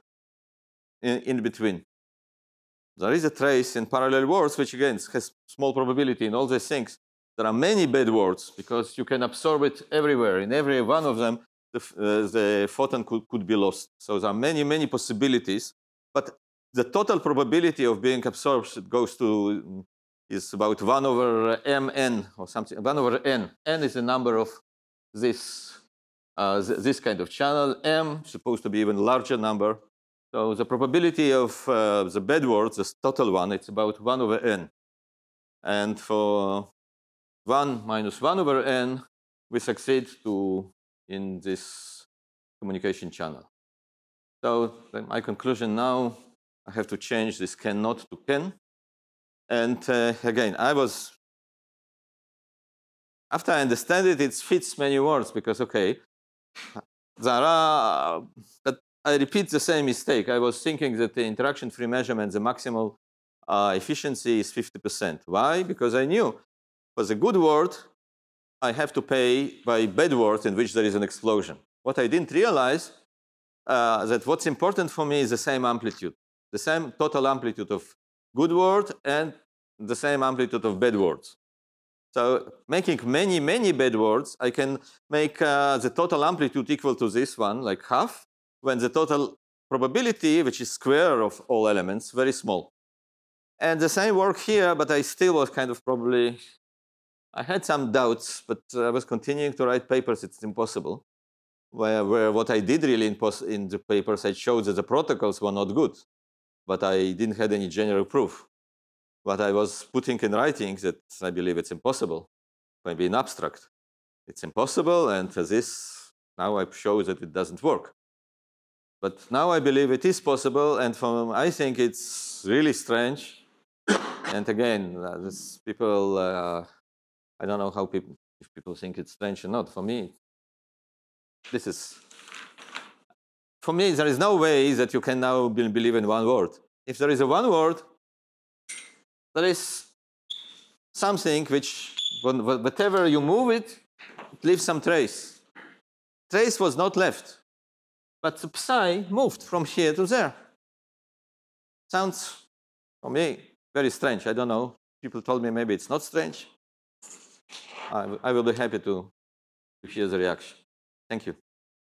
in between. There is a trace in parallel words, which again has small probability in all these things. There are many bad words because you can absorb it everywhere. In every one of them, the photon could be lost. So there are many, many possibilities. But the total probability of being absorbed goes to is about 1 over mn or something. 1 over n. N is the number of this kind of channel. M is supposed to be even larger number. So the probability of the bad words, the total one, it's about 1 over n. And for 1 minus 1 over n, we succeed in this communication channel. So my conclusion now, I have to change this cannot to can. And again, after I understand it, it fits many words because, okay, but I repeat the same mistake. I was thinking that the interaction-free measurement, the maximal efficiency is 50%. Why? Because I knew for the good word, I have to pay by bad word in which there is an explosion. What I didn't realize that what's important for me is the same amplitude, the same total amplitude of good word and the same amplitude of bad words. So making many, many bad words, I can make the total amplitude equal to this one, like half, when the total probability, which is square of all elements, very small. And the same work here, but I still was kind of probably, I had some doubts, but I was continuing to write papers. It's impossible. Where what I did really in the papers, I showed that the protocols were not good, but I didn't have any general proof. What I was putting in writing that I believe it's impossible, maybe in abstract. It's impossible, and this, now I show that it doesn't work. But now I believe it is possible, and I think it's really strange. And again, people, I don't know if people think it's strange or not. For me, for me, there is no way that you can now believe in one word. If there is a one word, there is something which, whatever you move it, it leaves some trace. Trace was not left, but the psi moved from here to there. Sounds, for me, very strange. I don't know. People told me maybe it's not strange. I will be happy to hear the reaction. Thank you.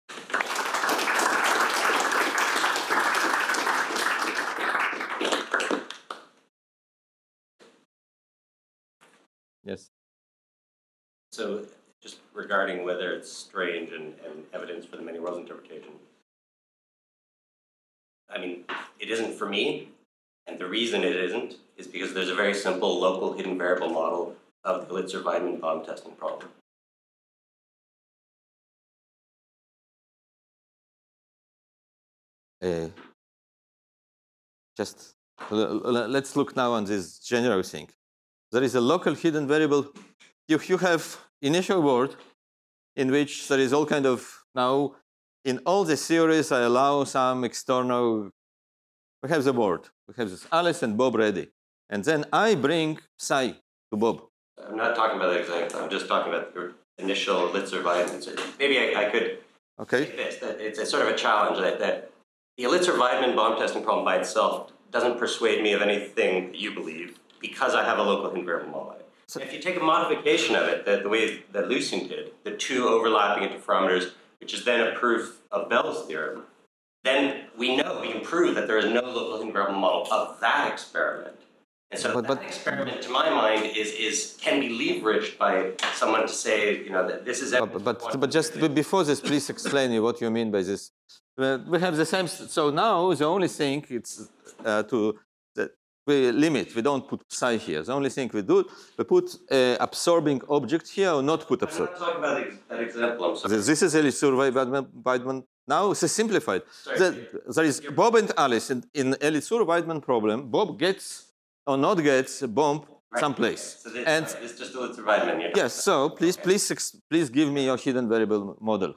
Yes. So just regarding whether it's strange and evidence for the many worlds interpretation, I mean, it isn't for me. And the reason it isn't is because there's a very simple local hidden variable model of the Elitzur-Weidmann bomb testing problem. Just let's look now on this general thing. There is a local hidden variable. You have initial word in which there is all kind of, now in all the theories I allow some external, we have the word. We have this Alice and Bob ready. And then I bring psi to Bob. I'm not talking about that example. I'm just talking about your initial Elitzur-Weidmann. So maybe I could say this, that it's a sort of a challenge that the Elitzur-Weidmann bomb testing problem by itself doesn't persuade me of anything that you believe because I have a local hidden variable model. So if you take a modification of it, the way that Lucian did, the two overlapping interferometers, which is then a proof of Bell's theorem, then we can prove that there is no local hidden variable model of that experiment. And so that experiment, to my mind, can be leveraged by someone to say, that this is. But just before this, please explain me what you mean by this. We have the same. So now the only thing it's we limit. We don't put psi here. The only thing we do, we put absorbing object here or not put absorbing. I'm not talking about that example. I'm sorry. This is Elitzur-Weidmann. Now it's simplified. There is Bob and Alice in Elitzur-Weidmann problem. Bob gets or not gets a bomb someplace. So it's just Elitzur-Weidmann. Yes. So please give me your hidden variable model.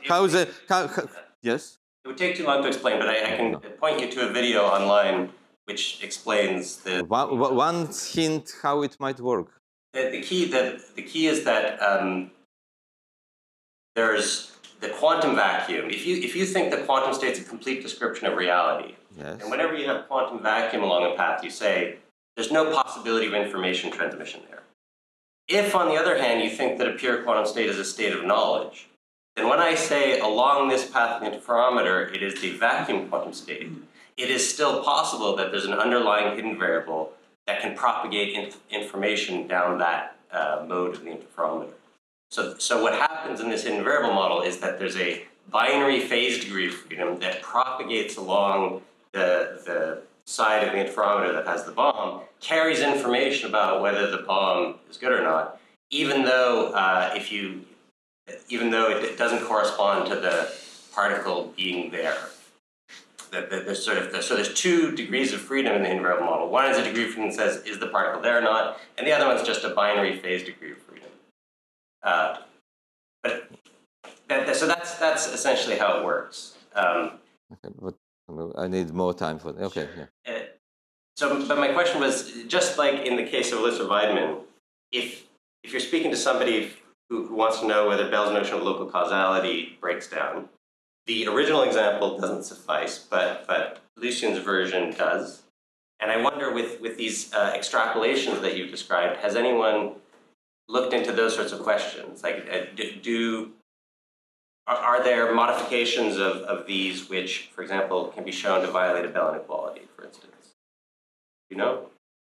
Yes. It would take too long to explain, but I can point you to a video online which explains the one hint how it might work. The key is that there's the quantum vacuum. If you think the quantum state's a complete description of reality, yes. And whenever you have quantum vacuum along a path, you say there's no possibility of information transmission there. If, on the other hand, you think that a pure quantum state is a state of knowledge, then when I say along this path of the interferometer, it is the vacuum quantum state, it is still possible that there's an underlying hidden variable that can propagate information down that mode of the interferometer. So what happens in this hidden variable model is that there's a binary phase degree of freedom that propagates along the side of the interferometer that has the bomb, carries information about whether the bomb is good or not, even though if you even though it doesn't correspond to the particle being there. There's two degrees of freedom in the invariable model. One is a degree of freedom that says, is the particle there or not? And the other one's just a binary phase degree of freedom. So that's essentially how it works. Okay, but I need more time for that. Okay, yeah. But my question was, just like in the case of Alyssa Weidman, if you're speaking to somebody who wants to know whether Bell's notion of local causality breaks down, the original example doesn't suffice, but Lucian's version does. And I wonder, with these extrapolations that you've described, has anyone looked into those sorts of questions? Like, are there modifications of these which, for example, can be shown to violate a Bell inequality, for instance? You know?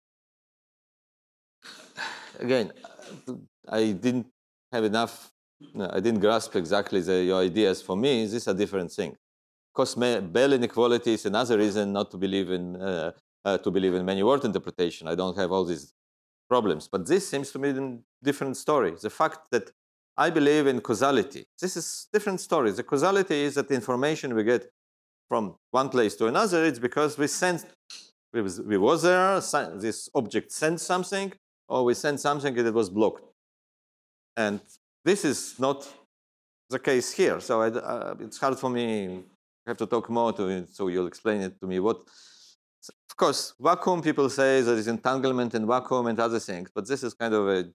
Again, I didn't have enough. I didn't grasp exactly your ideas. For me, this is a different thing. Of course, Bell inequality is another reason not to believe in many word interpretation. I don't have all these problems, but this seems to me a different story. The fact that I believe in causality, this is different story. The causality is that the information we get from one place to another. It's because we sensed we was there. This object sent something, or we sent something and it was blocked. And this is not the case here. So it's hard for me. I have to talk more to it, so you'll explain it to me. Of course, vacuum, people say there is entanglement in vacuum and other things, but this is kind of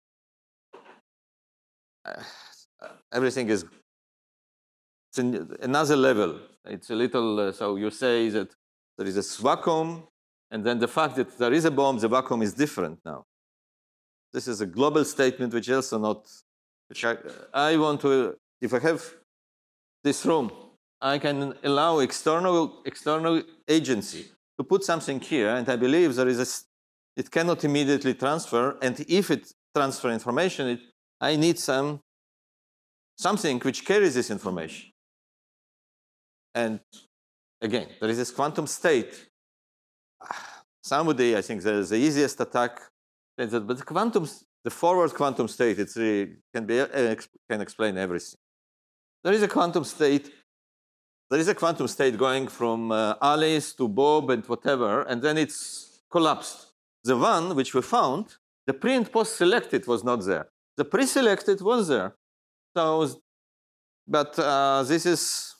everything is another level. It's a little, so you say that there is a vacuum, and then the fact that there is a bomb, the vacuum is different now. This is a global statement which also not, which I want to, if I have this room, I can allow external agency to put something here, and I believe there is it cannot immediately transfer, and if it transfer information, I need something which carries this information. And again, there is this quantum state. Somebody, I think, the easiest attack, but the forward quantum state, it's really can explain everything. There is a quantum state. There is a quantum state going from Alice to Bob and whatever, and then it's collapsed. The one which we found, the pre and post selected was not there. The pre-selected was there. So, but this is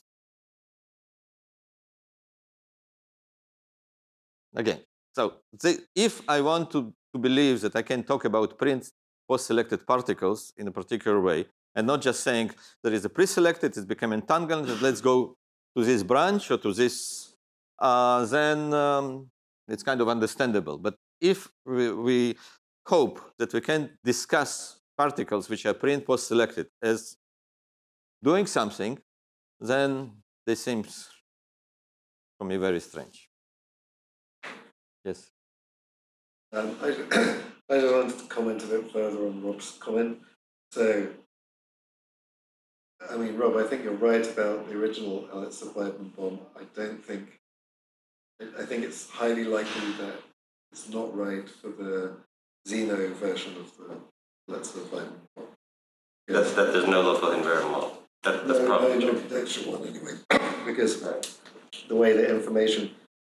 again. So if I want to believe that I can talk about pre and post-selected particles in a particular way, and not just saying there is a pre-selected, it's become entangled, and let's go to this branch or to this, then it's kind of understandable. But if we hope that we can discuss particles which are pre and post selected as doing something, then this seems for me very strange. Yes. I just wanted to comment a bit further on Rob's comment. So, I mean, Rob, I think you're right about the original Alyssa Weidman bomb. I think it's highly likely that it's not right for the Zeno version of the Alyssa Weidman bomb. That there's no local invariant model. That's probably no potential one anyway. Because the way the information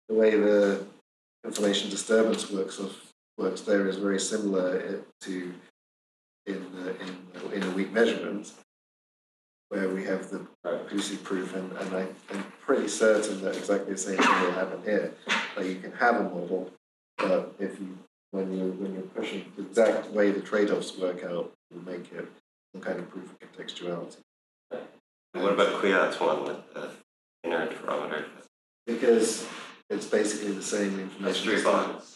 disturbance works there is very similar to in a weak measurement, where we have the Poussey proof, and I'm pretty certain that exactly the same thing will happen here. That you can have a model, but when you're pushing the exact way the trade-offs work out, you make it some kind of proof of contextuality. What about Couillat's one with the inner interferometer? Because it's basically the same information. That's 3 bonds.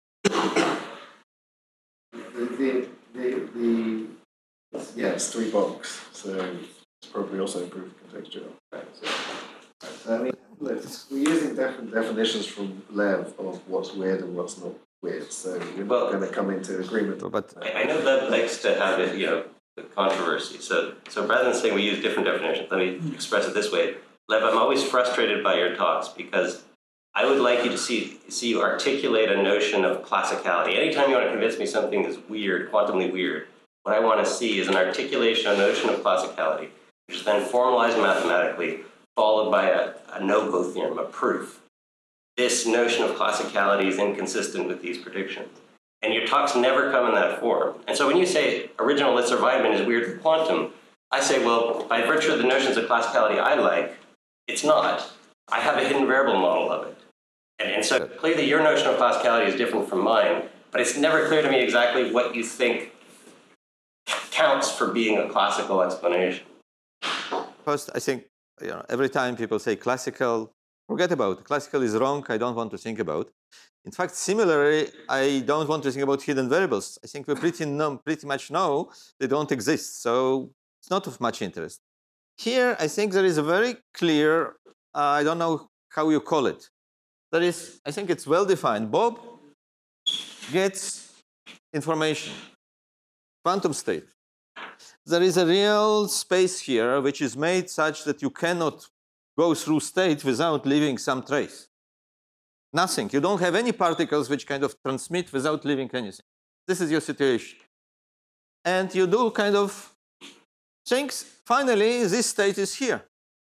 It's 3 bonds, so it's probably also proof of contextuality. Right. I mean, look, we're using different definitions from Lev of what's weird and what's not weird, so we're not going to come into agreement. But I know Lev likes to have it, the controversy. So rather than saying we use different definitions, let me express it this way. Lev, I'm always frustrated by your talks because I would like you to see you articulate a notion of classicality. Anytime you want to convince me something is weird, quantumly weird, What I want to see is an articulation, a notion of classicality, which is then formalized mathematically, followed by a no-go theorem, a proof. This notion of classicality is inconsistent with these predictions. And your talks never come in that form. And so when you say original Litzner-Weidman is weird with quantum, I say, well, by virtue of the notions of classicality I like, it's not. I have a hidden variable model of it. And so clearly your notion of classicality is different from mine, but it's never clear to me exactly what you think counts for being a classical explanation. First, I think every time people say classical, forget about it. Classical is wrong, I don't want to think about. In fact, similarly, I don't want to think about hidden variables. I think we pretty much know they don't exist, so it's not of much interest. Here, I think there is a very clear, I don't know how you call it. There is, I think it's well defined. Bob gets information, quantum state. There is a real space here which is made such that you cannot go through state without leaving some trace. Nothing. You don't have any particles which kind of transmit without leaving anything. This is your situation. And you do kind of things. Finally, this state is here.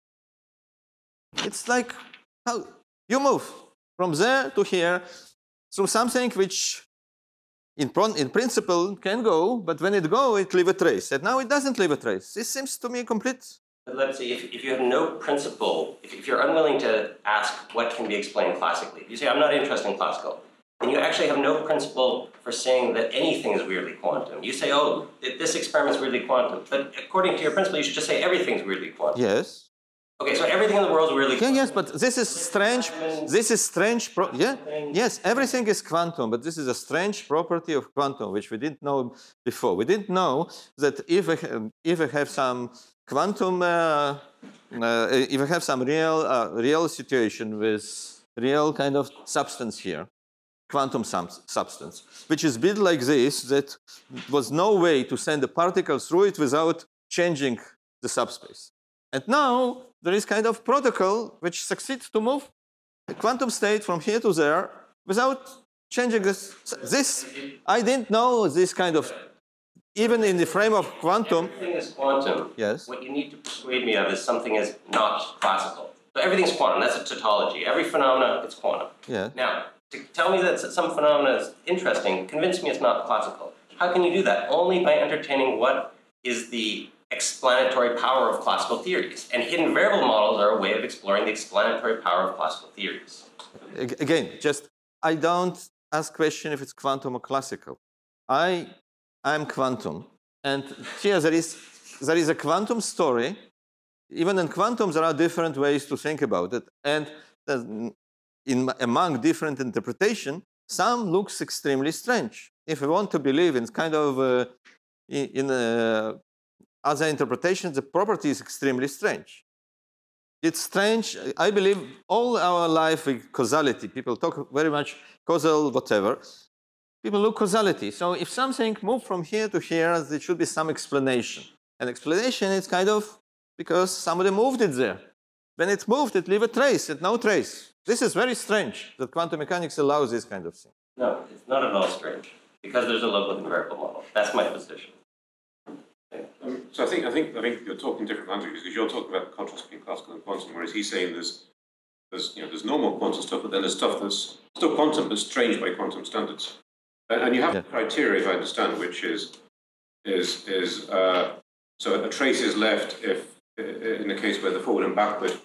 It's like how you move from there to here through something which in principle can go, but when it goes, it leaves a trace. And now it doesn't leave a trace. This seems to me complete. But let's see, if you have no principle, if you're unwilling to ask what can be explained classically, if you say, I'm not interested in classical, then you actually have no principle for saying that anything is weirdly quantum. You say, oh, this experiment's weirdly quantum. But according to your principle, you should just say everything's weirdly quantum. Yes. Okay, so everything in the world is weirdly quantum. Yes, but this is strange. This is strange. Yes, everything is quantum, but this is a strange property of quantum, which we didn't know before. We didn't know that if we have some quantum, if we have some real situation with real kind of substance here, quantum substance, which is built like this, that was no way to send a particle through it without changing the subspace. And now there is kind of protocol which succeeds to move the quantum state from here to there without changing this. I didn't know this kind of, even in the frame of quantum. Everything is quantum. Yes. What you need to persuade me of is something is not classical. So everything's quantum. That's a tautology. Every phenomena, it's quantum. Yeah. Now, to tell me that some phenomena is interesting, convince me it's not classical. How can you do that? Only by entertaining what is the explanatory power of classical theories. And hidden variable models are a way of exploring the explanatory power of classical theories. Again, I don't ask question if it's quantum or classical. I am quantum. And here there is a quantum story. Even in quantum, there are different ways to think about it. And among different interpretation, some looks extremely strange. If we want to believe in kind of other interpretations, the property is extremely strange. It's strange. I believe all our life with causality. People talk very much causal whatever. People look causality. So if something moved from here to here, there should be some explanation. An explanation is kind of because somebody moved it there. When it moved, it leaves a trace, and no trace. This is very strange that quantum mechanics allows this kind of thing. No, it's not at all strange, because there's a local invariable model. That's my position. So I think you're talking different languages, because you're talking about the contrast between classical and quantum, whereas he's saying there's normal quantum stuff, but then there's stuff that's still quantum but strange by quantum standards. And you have the criteria, if I understand, which is so a trace is left if in the case where the forward and backward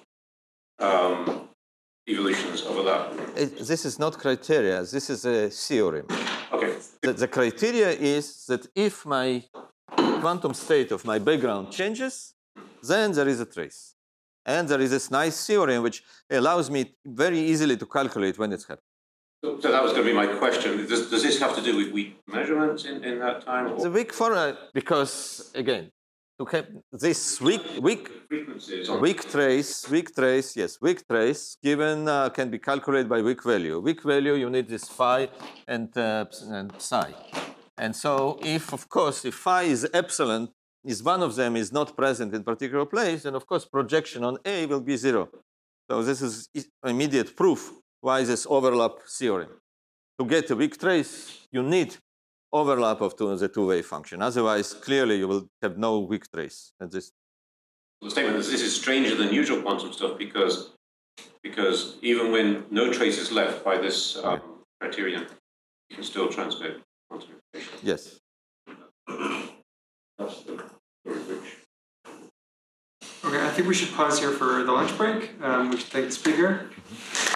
evolutions overlap. This is not criteria. This is a theorem. Okay. The criteria is that if my quantum state of my background changes, then there is a trace. And there is this nice theorem which allows me very easily to calculate when it's happening. So that was going to be my question. Does this have to do with weak measurements in that time? Or? The weak formula, because again, to have this weak trace given can be calculated by weak value. Weak value, you need this phi and psi. And so if phi is epsilon, is one of them is not present in particular place, then of course projection on A will be 0. So this is immediate proof why this overlap theorem. To get a weak trace, you need overlap of the two-way function. Otherwise, clearly, you will have no weak trace. And this. The statement is this is stranger than usual quantum stuff because even when no trace is left by this criterion, you can still transmit quantum information. Yes. That's the story which. Okay, I think we should pause here for the lunch break. We should thank the speaker.